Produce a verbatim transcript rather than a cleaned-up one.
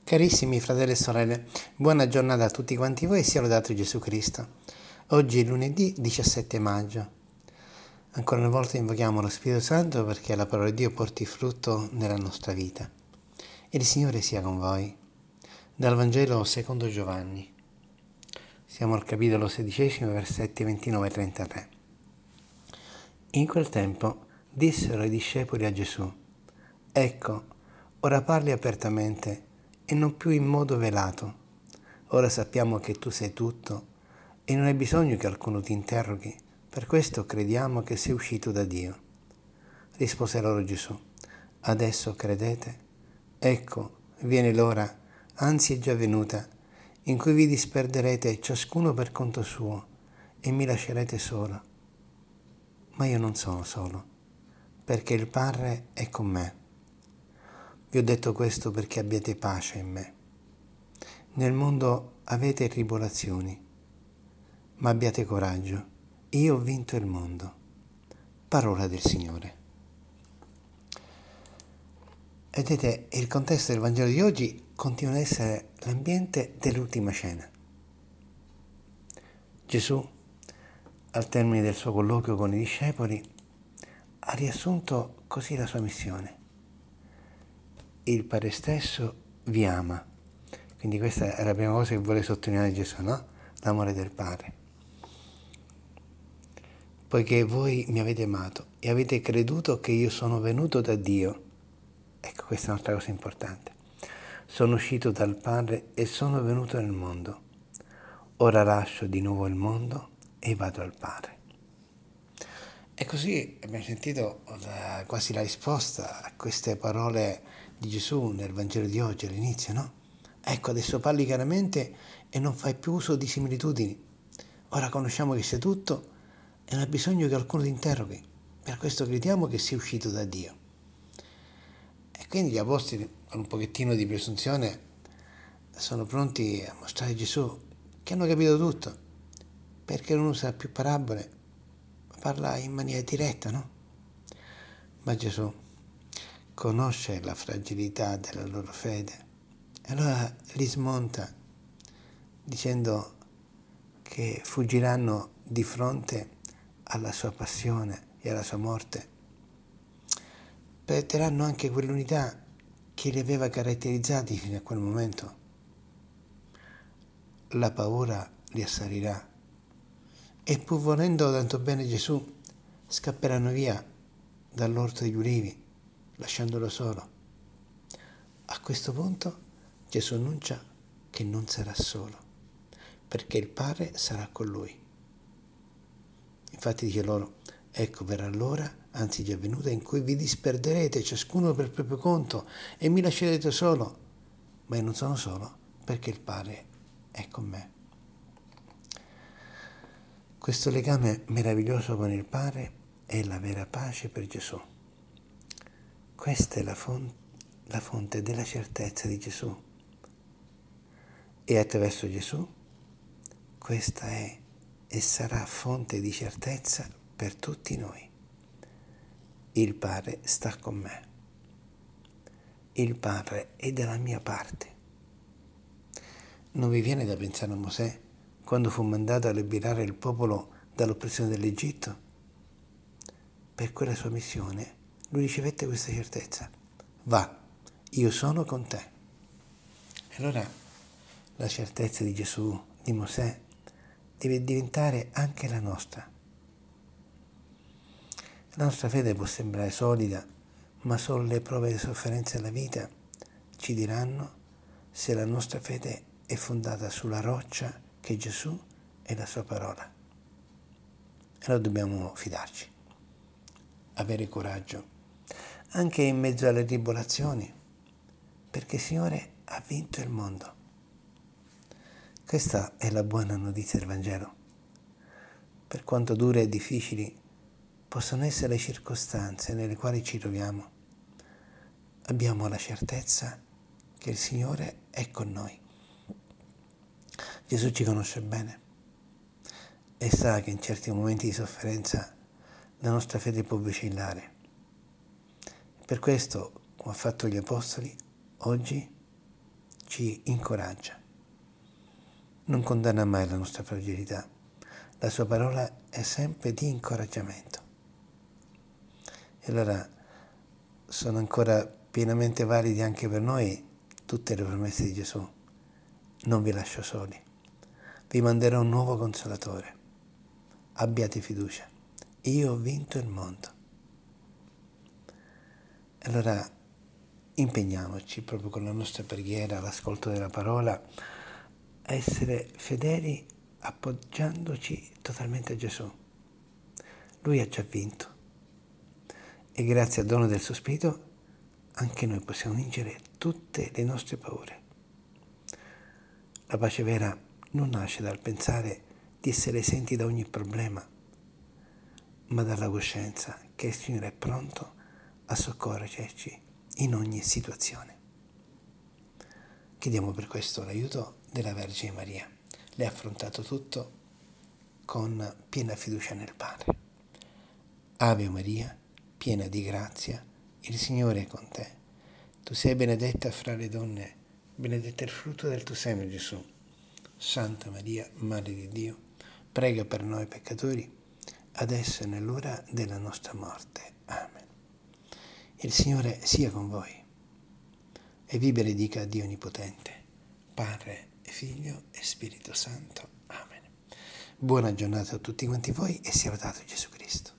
Carissimi fratelli e sorelle, buona giornata a tutti quanti voi e sia lodato Gesù Cristo. Oggi è lunedì diciassette maggio. Ancora una volta invochiamo lo Spirito Santo perché la parola di Dio porti frutto nella nostra vita. E il Signore sia con voi. Dal Vangelo secondo Giovanni. Siamo al capitolo sedicesimo, versetti ventinove e trentatré. In quel tempo dissero i discepoli a Gesù: Ecco, ora parli apertamente e non più in modo velato. Ora sappiamo che tu sei tutto e non hai bisogno che qualcuno ti interroghi. Per questo crediamo che sei uscito da Dio. Rispose loro Gesù: Adesso credete? Ecco, viene l'ora, anzi è già venuta, in cui vi disperderete ciascuno per conto suo e mi lascerete solo. Ma io non sono solo, perché il Padre è con me. Vi ho detto questo perché abbiate pace in me. Nel mondo avete tribolazioni, ma abbiate coraggio. Io ho vinto il mondo. Parola del Signore. Vedete, il contesto del Vangelo di oggi continua ad essere l'ambiente dell'ultima cena. Gesù, al termine del suo colloquio con i discepoli, ha riassunto così la sua missione. Il Padre stesso vi ama. Quindi questa è la prima cosa che vuole sottolineare Gesù, no? L'amore del Padre. Poiché voi mi avete amato e avete creduto che io sono venuto da Dio. Ecco, questa è un'altra cosa importante. Sono uscito dal Padre e sono venuto nel mondo. Ora lascio di nuovo il mondo e vado al Padre. E così abbiamo sentito la, quasi la risposta a queste parole di Gesù nel Vangelo di oggi all'inizio, no? Ecco, adesso parli chiaramente e non fai più uso di similitudini. Ora conosciamo che sei tutto e non hai bisogno che qualcuno ti interroghi. Per questo crediamo che sei uscito da Dio. E quindi gli apostoli, con un pochettino di presunzione, sono pronti a mostrare a Gesù che hanno capito tutto, perché non usa più parabole, parla in maniera diretta, no? Ma Gesù conosce la fragilità della loro fede e allora li smonta dicendo che fuggiranno di fronte alla sua passione e alla sua morte. Perderanno anche quell'unità che li aveva caratterizzati fino a quel momento. La paura li assalirà e pur volendo tanto bene Gesù scapperanno via dall'orto degli ulivi lasciandolo solo. A questo punto Gesù annuncia che non sarà solo perché il Padre sarà con lui. Infatti dice loro: ecco, verrà l'ora, anzi già venuta, in cui vi disperderete ciascuno per il proprio conto e mi lascerete solo. Ma io non sono solo perché il Padre è con me. Questo legame meraviglioso con il Padre è la vera pace per Gesù. Questa è la fonte, la fonte della certezza di Gesù. E attraverso Gesù questa è e sarà fonte di certezza per tutti noi. Il Padre sta con me. Il Padre è dalla mia parte. Non vi viene da pensare a Mosè quando fu mandato a liberare il popolo dall'oppressione dell'Egitto? Per quella sua missione lui ricevette questa certezza. Va, io sono con te. E allora la certezza di Gesù, di Mosè, deve diventare anche la nostra. La nostra fede può sembrare solida, ma solo le prove e le sofferenze della vita ci diranno se la nostra fede è fondata sulla roccia che è Gesù e la sua parola. E allora dobbiamo fidarci, avere coraggio, anche in mezzo alle tribolazioni, perché il Signore ha vinto il mondo. Questa è la buona notizia del Vangelo. Per quanto dure e difficili possono essere le circostanze nelle quali ci troviamo, abbiamo la certezza che il Signore è con noi. Gesù ci conosce bene e sa che in certi momenti di sofferenza la nostra fede può vacillare. Per questo, come ha fatto gli Apostoli, oggi ci ci incoraggia. Non condanna mai la nostra fragilità. La sua parola è sempre di incoraggiamento. E allora sono ancora pienamente validi anche per noi tutte le promesse di Gesù. Non vi lascio soli. Vi manderò un nuovo consolatore. Abbiate fiducia. Io ho vinto il mondo. Allora impegniamoci proprio con la nostra preghiera, l'ascolto della parola, a essere fedeli appoggiandoci totalmente a Gesù. Lui ha già vinto e grazie al dono del suo Spirito anche noi possiamo vincere tutte le nostre paure. La pace vera non nasce dal pensare di essere esenti da ogni problema, ma dalla coscienza che il Signore è pronto a soccorrerci in ogni situazione. Chiediamo per questo l'aiuto della Vergine Maria. Lei ha affrontato tutto con piena fiducia nel Padre. Ave Maria, piena di grazia, il Signore è con te. Tu sei benedetta fra le donne, benedetto è il frutto del tuo seno, Gesù. Santa Maria, Madre di Dio, prega per noi peccatori, adesso e nell'ora della nostra morte. Amen. Il Signore sia con voi e vi benedica Dio Onnipotente, Padre, Figlio e Spirito Santo. Amen. Buona giornata a tutti quanti voi e sia lodato Gesù Cristo.